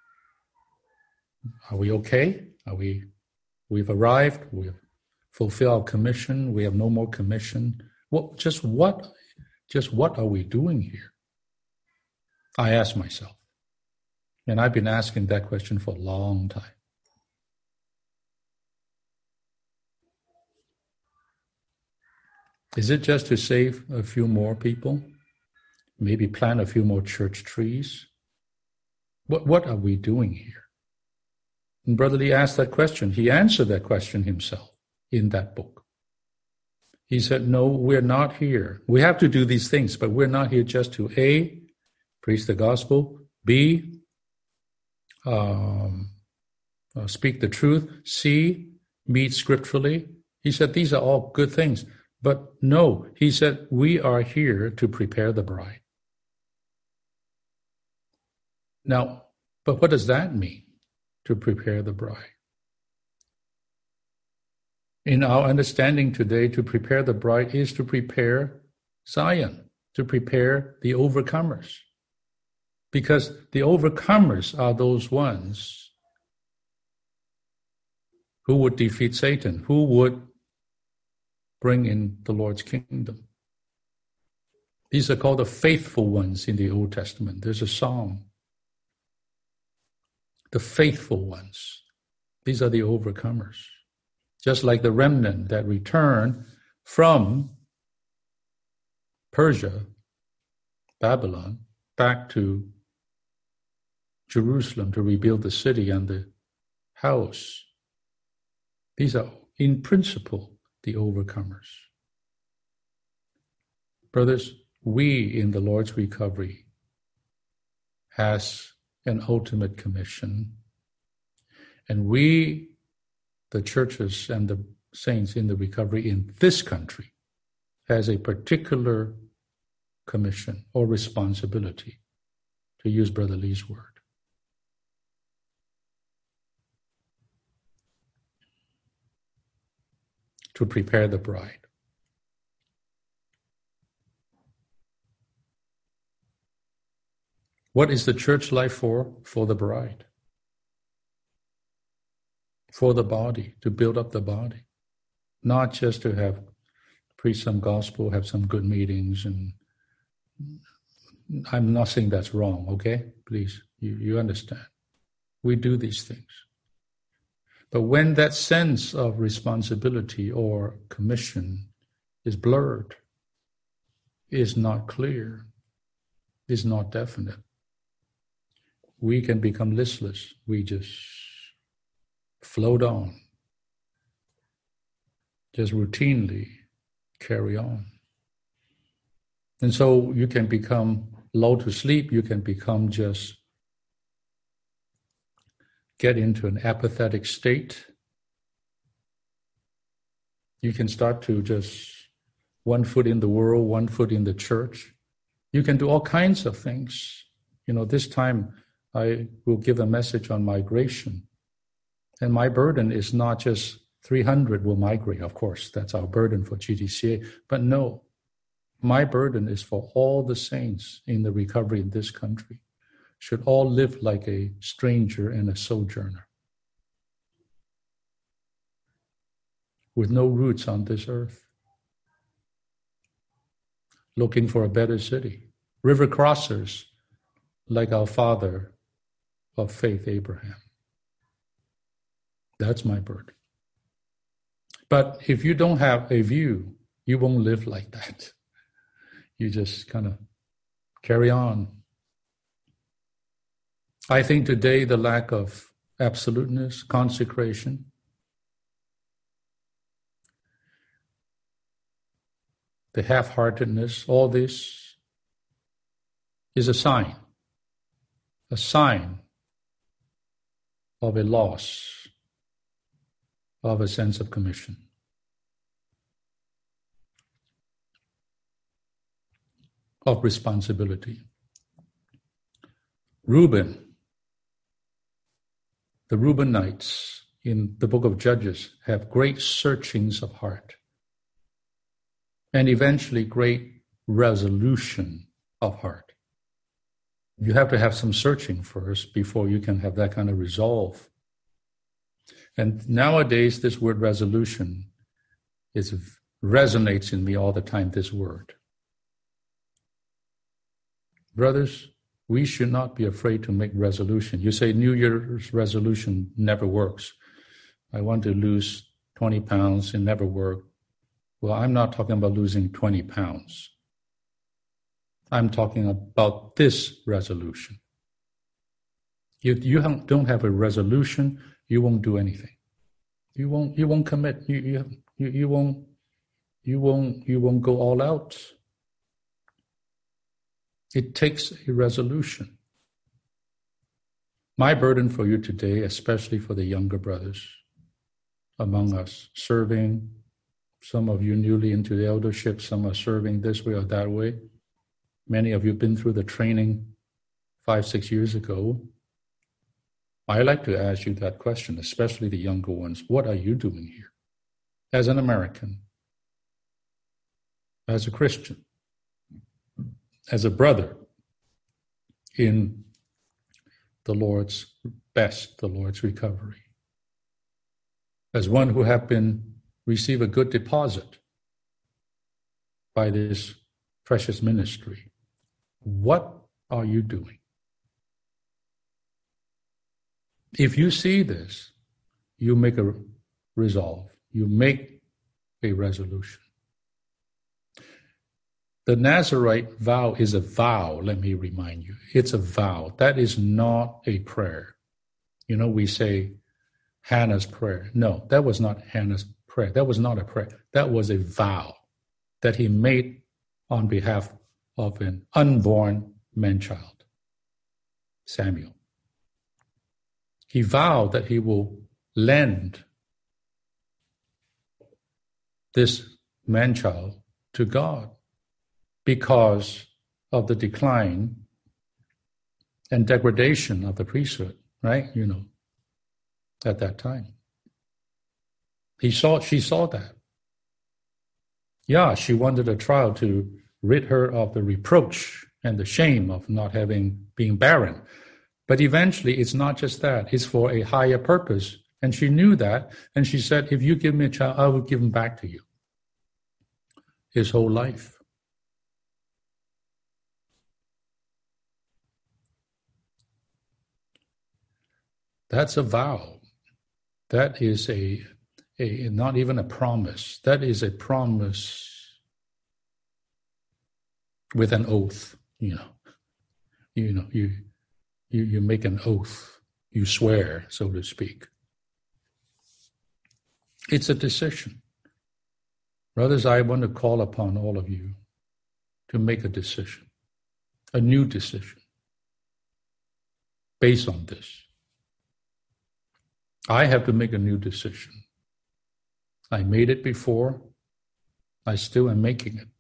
Are we okay? Are we, we've arrived, we've fulfilled our commission, we have no more commission. What, just what, just what are we doing here? I ask myself. And I've been asking that question for a long time. Is it just to save a few more people? Maybe plant a few more church trees? What, what are we doing here? And Brother Lee asked that question. He answered that question himself in that book. He said, no, we're not here. We have to do these things, but we're not here just to A, preach the gospel, B, um, uh, speak the truth, C, meet scripturally. He said, these are all good things. But no, he said, we are here to prepare the bride. Now, but what does that mean? To prepare the bride. In our understanding today, to prepare the bride is to prepare Zion, to prepare the overcomers. Because the overcomers are those ones who would defeat Satan, who would bring in the Lord's kingdom. These are called the faithful ones in the Old Testament. There's a song. The faithful ones. These are the overcomers. Just like the remnant that returned from Persia, Babylon, back to Jerusalem to rebuild the city and the house. These are, in principle, the overcomers. Brothers, we in the Lord's recovery has an ultimate commission. And we, the churches and the saints in the recovery in this country, has a particular commission or responsibility, to use Brother Lee's word. To prepare the bride. What is the church life for? For the bride. For the body, to build up the body. Not just to have, preach some gospel, have some good meetings, and I'm not saying that's wrong, okay? Please, you, you understand. We do these things. But when that sense of responsibility or commission is blurred, is not clear, is not definite, we can become listless. We just float on. Just routinely carry on. And so you can become lulled to sleep, you can become just get into an apathetic state. You can start to just one foot in the world, one foot in the church. You can do all kinds of things. You know, this time I will give a message on migration. And my burden is not just three hundred will migrate, of course, that's our burden for G T C A. But no, my burden is for all the saints in the recovery in this country. Should all live like a stranger and a sojourner, with no roots on this earth, looking for a better city. River crossers, like our father of faith, Abraham. That's my burden. But if you don't have a view, you won't live like that. You just kind of carry on. I think today the lack of absoluteness, consecration, the half-heartedness, all this is a sign, a sign of a loss of a sense of commission. Of responsibility. Reuben, the Reubenites in the book of Judges have great searchings of heart and eventually great resolution of heart. You have to have some searching first before you can have that kind of resolve. And nowadays, this word resolution is resonates in me all the time, this word. Brothers, we should not be afraid to make resolution. You say New Year's resolution never works. I want to lose twenty pounds, it never worked. Well, I'm not talking about losing twenty pounds. I'm talking about this resolution. If you don't have a resolution, you won't do anything. You won't. You won't commit. You you you, you won't. You won't. You won't go all out. It takes a resolution. My burden for you today, especially for the younger brothers among us, serving, some of you newly into the eldership, some are serving this way or that way. Many of you have been through the training five, six years ago. I like to ask you that question, especially the younger ones. What are you doing here? As an American, as a Christian, as a brother in the Lord's best, the Lord's recovery, as one who have been receive a good deposit by this precious ministry. What are you doing? If you see this, you make a resolve, you make a resolution. The Nazarite vow is a vow, let me remind you. It's a vow. That is not a prayer. You know, we say Hannah's prayer. No, that was not Hannah's prayer. That was not a prayer. That was a vow that he made on behalf of an unborn man-child, Samuel. He vowed that he will lend this man-child to God because of the decline and degradation of the priesthood, right? You know, at that time. He saw, she saw that. Yeah, she wanted a trial to rid her of the reproach and the shame of not having, being barren. But eventually, it's not just that. It's for a higher purpose. And she knew that. And she said, if you give me a child, I will give him back to you. His whole life. That's a vow. That is a, a not even a promise. That is a promise with an oath, you know. You know, you you you make an oath. You swear, so to speak. It's a decision. Brothers, I want to call upon all of you to make a decision, a new decision, based on this. I have to make a new decision. I made it before. I still am making it.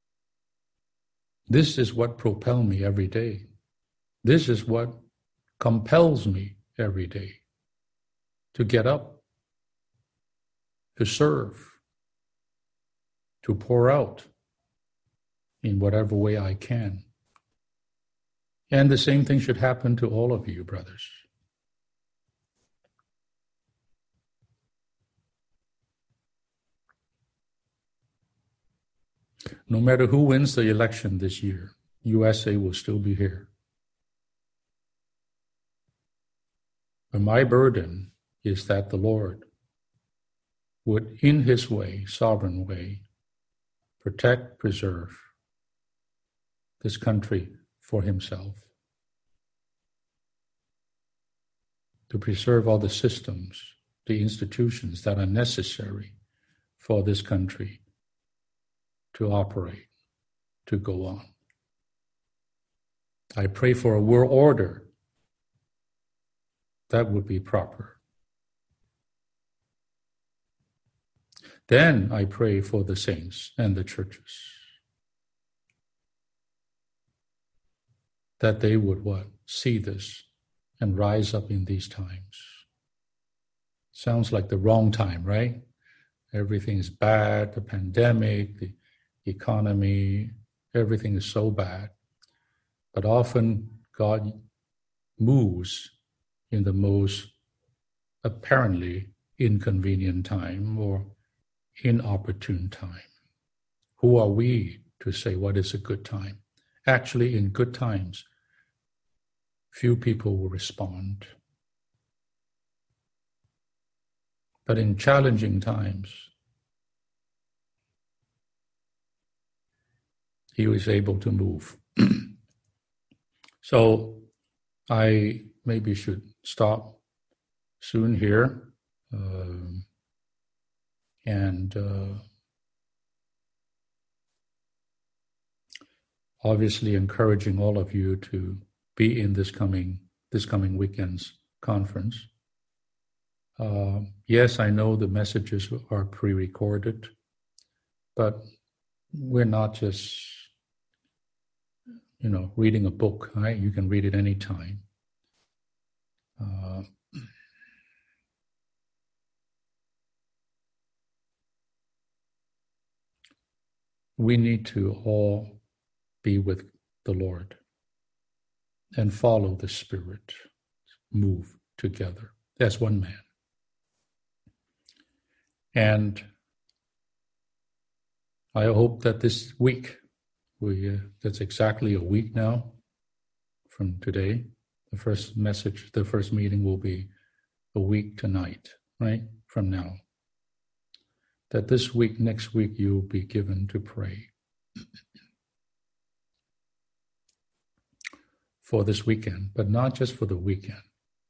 This is what propels me every day. This is what compels me every day to get up, to serve, to pour out in whatever way I can. And the same thing should happen to all of you, brothers. No matter who wins the election this year, U S A will still be here. But my burden is that the Lord would, in His way, sovereign way, protect, preserve this country for Himself, to preserve all the systems, the institutions that are necessary for this country to operate, to go on. I pray for a world order that would be proper. Then I pray for the saints and the churches, that they would what? See this and rise up in these times. Sounds like the wrong time, right? Everything is bad, the pandemic, the economy, everything is so bad. But often God moves in the most apparently inconvenient time or inopportune time. Who are we to say what is a good time? Actually, in good times, few people will respond. But in challenging times, He was able to move. So I maybe should stop soon here. Um, and uh, obviously encouraging all of you to be in this coming this coming weekend's conference. Uh, yes, I know the messages are pre-recorded, but we're not just, you know, reading a book, right? You can read it anytime. Uh, we need to all be with the Lord and follow the Spirit, move together as one man. And I hope that this week, we uh, that's exactly a week now from today. The first message, the first meeting will be a week tonight, right? From now. That this week, next week, you'll be given to pray for this weekend, but not just for the weekend,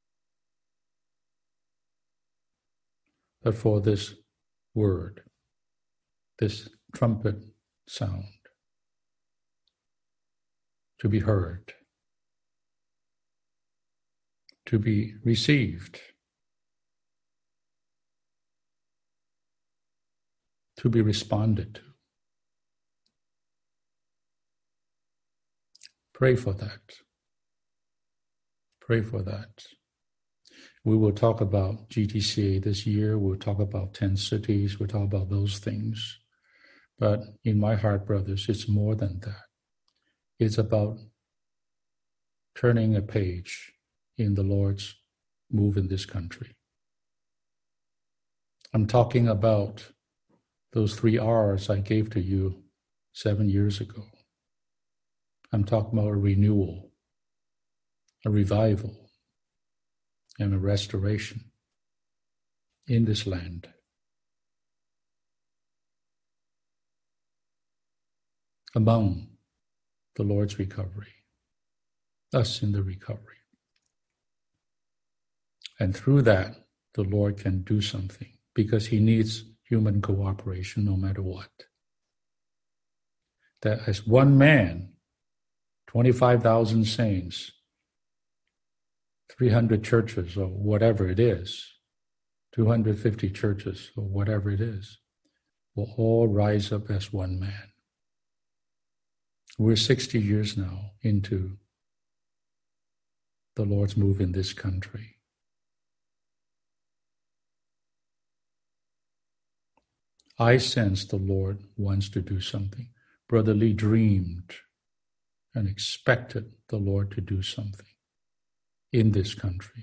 but for this word, this trumpet sound to be heard, to be received, to be responded to. Pray for that. Pray for that. We will talk about G T C A this year. We'll talk about ten cities. We'll talk about those things. But in my heart, brothers, it's more than that. It's about turning a page in the Lord's move in this country. I'm talking about those three R's I gave to you seven years ago. I'm talking about a renewal, a revival, and a restoration in this land. Among the Lord's recovery, us in the recovery. And through that, the Lord can do something because he needs human cooperation no matter what. That as one man, twenty-five thousand saints, three hundred churches or whatever it is, two hundred fifty churches or whatever it is, will all rise up as one man. We're sixty years now into the Lord's move in this country. I sense the Lord wants to do something. Brother Lee dreamed and expected the Lord to do something in this country.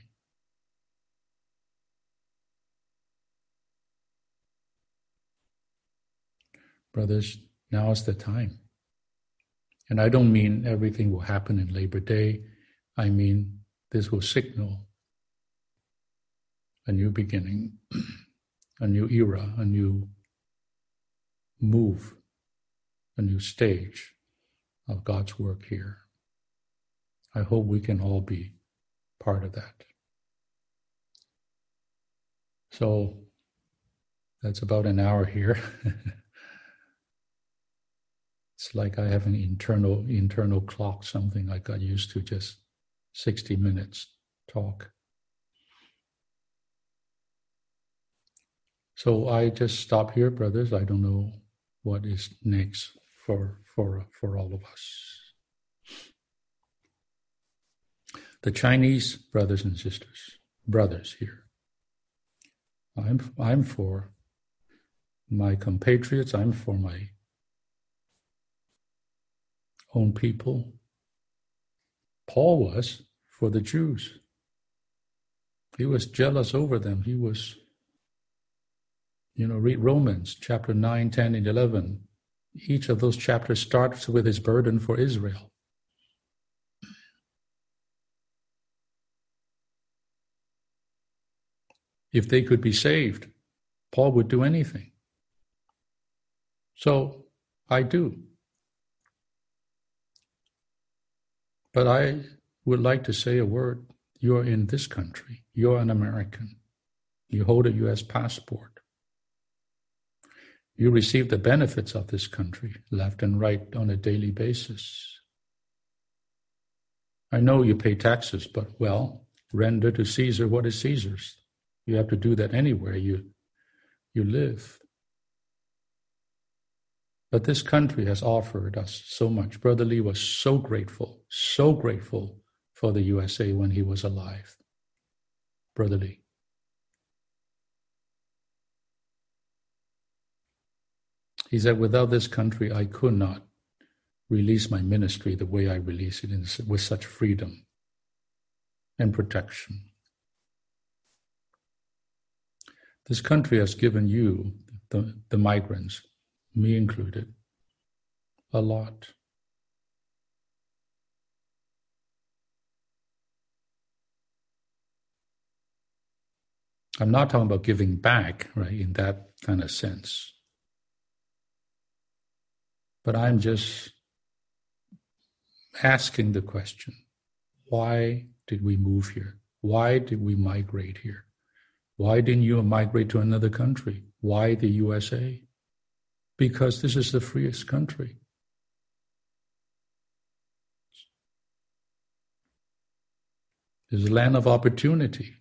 Brothers, now is the time. And I don't mean everything will happen in Labor Day. I mean this will signal a new beginning, a new era, a new move, a new stage of God's work here. I hope we can all be part of that. So that's about an hour here. It's like I have an internal internal clock, something I got used to, just sixty minutes talk. So I just stop here, brothers. I don't know what is next for for for all of us. The Chinese brothers and sisters, brothers here. I'm I'm for my compatriots. I'm for my own people. Paul was for the Jews. He was jealous over them. He was, you know, read Romans chapter nine, ten, and eleven. Each of those chapters starts with his burden for Israel. If they could be saved, Paul would do anything. So I do. But I would like to say a word. You're in this country. You're an American. You hold a U S passport. You receive the benefits of this country, left and right, on a daily basis. I know you pay taxes, but, well, render to Caesar what is Caesar's. You have to do that anywhere you, you live. But this country has offered us so much. Brother Lee was so grateful, so grateful for the U S A when he was alive. Brother Lee. He said, without this country, I could not release my ministry the way I release it in, with such freedom and protection. This country has given you, the, the migrants, me included, a lot. I'm not talking about giving back, right, in that kind of sense. But I'm just asking the question, why did we move here? Why did we migrate here? Why didn't you migrate to another country? Why the U S A? Because this is the freest country. It's a land of opportunity.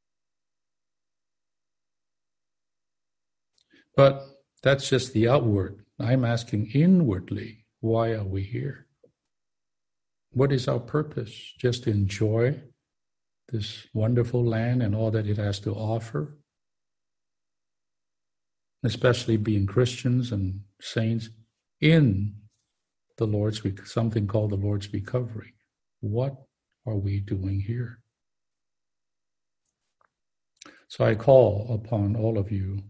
But that's just the outward. I'm asking inwardly, why are we here? What is our purpose? Just to enjoy this wonderful land and all that it has to offer? Especially being Christians and saints in the Lord's, something called the Lord's recovery. What are we doing here? So I call upon all of you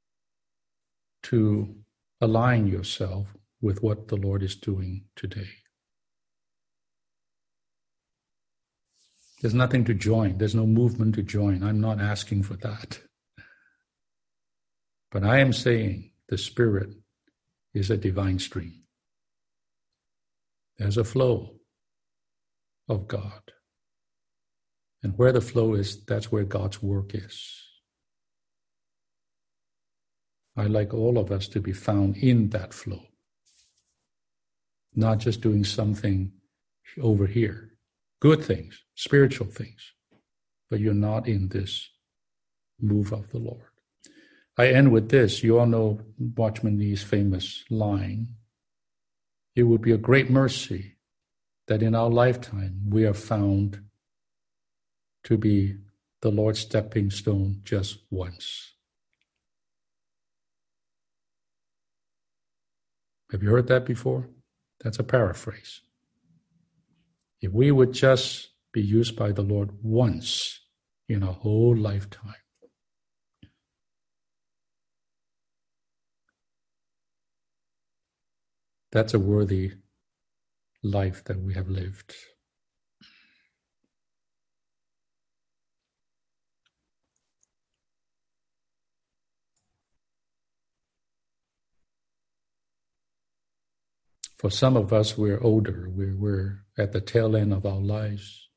to align yourself with what the Lord is doing today. There's nothing to join. There's no movement to join. I'm not asking for that. But I am saying the Spirit is a divine stream. There's a flow of God. And where the flow is, that's where God's work is. I'd like all of us to be found in that flow, not just doing something over here, good things, spiritual things, but you're not in this move of the Lord. I end with this. You all know Watchman Nee's famous line. It would be a great mercy that in our lifetime we are found to be the Lord's stepping stone just once. Have you heard that before? That's a paraphrase. If we would just be used by the Lord once in a whole lifetime, that's a worthy life that we have lived. For some of us, we're older. We're, we're at the tail end of our lives.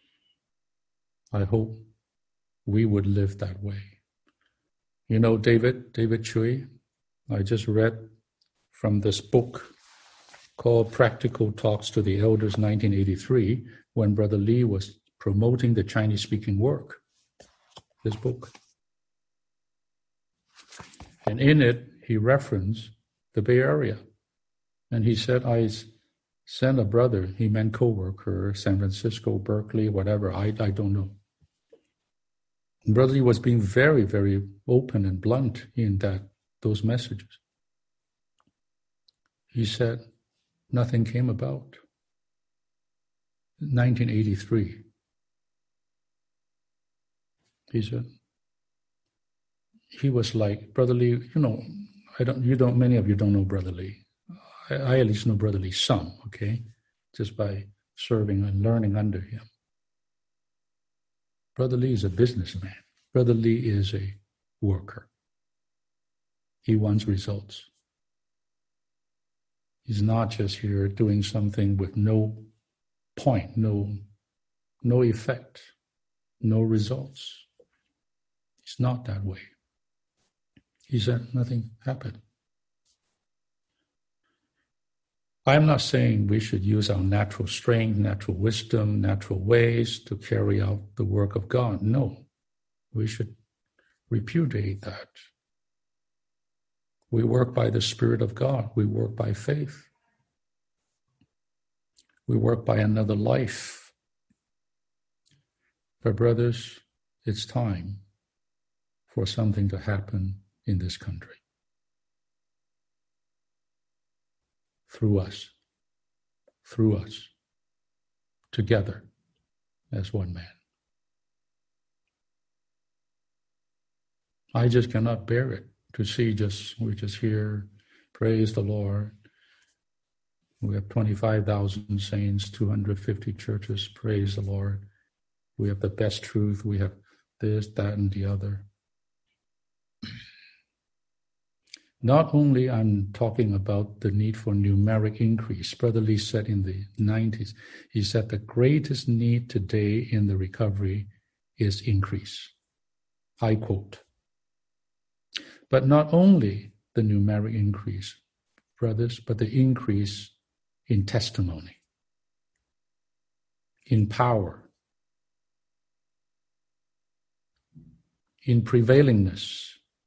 I hope we would live that way. You know, David, David Chui, I just read from this book called Practical Talks to the Elders, nineteen eighty-three, when Brother Lee was promoting the Chinese-speaking work, this book. And in it, he referenced the Bay Area. And he said, I sent a brother, he meant co-worker, San Francisco, Berkeley, whatever, I, I don't know. And Brother Lee was being very, very open and blunt in that those messages. He said, nothing came about. nineteen eighty-three. He said, he was like, Brother Lee, you know, I don't, you don't, many of you don't know Brother Lee. I, I at least know Brother Lee some, okay, just by serving and learning under him. Brother Lee is a businessman. Brother Lee is a worker. He wants results. He's not just here doing something with no point, no, no effect, no results. It's not that way. He said nothing happened. I'm not saying we should use our natural strength, natural wisdom, natural ways to carry out the work of God. No, we should repudiate that. We work by the Spirit of God. We work by faith. We work by another life. But brothers, it's time for something to happen in this country. Through us. Through us. Together as one man. I just cannot bear it to see just, we're just here, praise the Lord. We have twenty-five thousand saints, two hundred fifty churches, praise the Lord. We have the best truth, we have this, that, and the other. Not only I'm talking about the need for numeric increase. Brother Lee said in the nineties, he said the greatest need today in the recovery is increase. I quote. But not only the numeric increase, brothers, but the increase in testimony, in power, in prevailingness.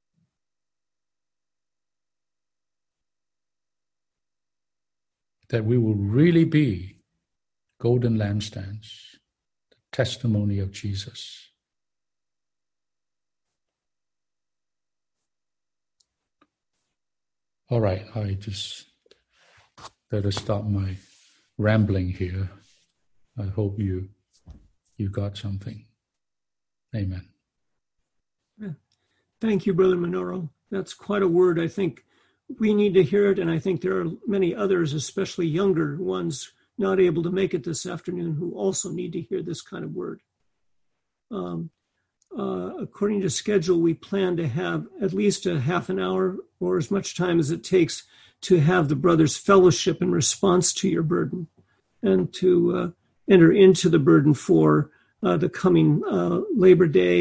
That we will really be golden lampstands, the testimony of Jesus. All right, I just better stop my rambling here. I hope you you got something. Amen. Thank you, Brother Minoru. That's quite a word. I think we need to hear it, and I think there are many others, especially younger ones, not able to make it this afternoon, who also need to hear this kind of word. Um, uh, according to schedule, we plan to have at least a half an hour or as much time as it takes to have the brothers fellowship in response to your burden and to uh, enter into the burden for uh, the coming uh, Labor Day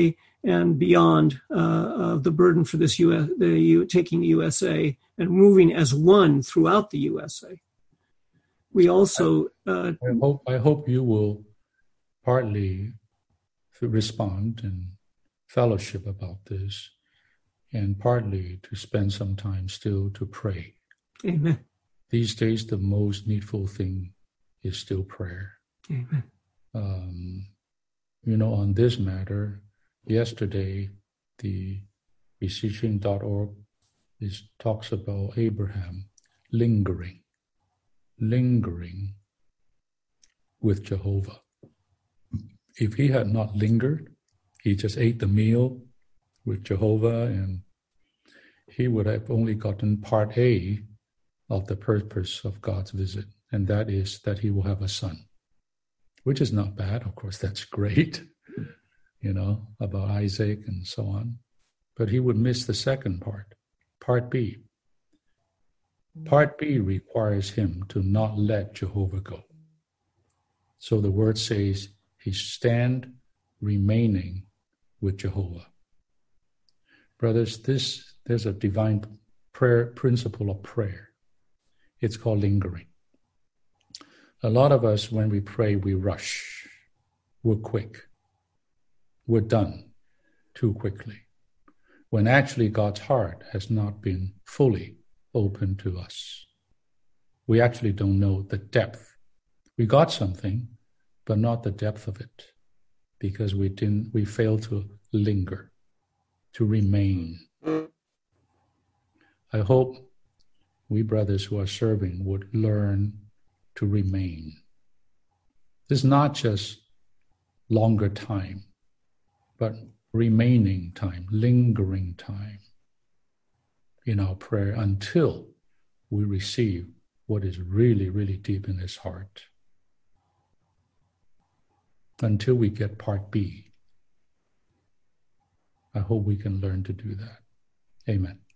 and beyond uh, of the burden for this U S, the U, taking the U S A and moving as one throughout the U S A. We also uh, I hope I hope you will partly respond and fellowship about this, and partly to spend some time still to pray. Amen. These days, the most needful thing is still prayer. Amen. Um, you know, on this matter, yesterday, the beseeching dot org is, talks about Abraham lingering, lingering with Jehovah. If he had not lingered, he just ate the meal with Jehovah, and he would have only gotten part A of the purpose of God's visit, and that is that he will have a son, which is not bad. Of course, that's great, you know, about Isaac and so on. But he would miss the second part, part B. Part B requires him to not let Jehovah go. So the word says he stand remaining with Jehovah. Brothers, this there's a divine prayer principle of prayer. It's called lingering. A lot of us, when we pray, we rush. We're quick. We're done too quickly. When actually God's heart has not been fully open to us. We actually don't know the depth. We got something, but not the depth of it, because we didn't. We failed to linger, to remain. I hope we brothers who are serving would learn to remain. This is not just longer time, but remaining time, lingering time in our prayer until we receive what is really, really deep in his heart. Until we get part B. I hope we can learn to do that. Amen.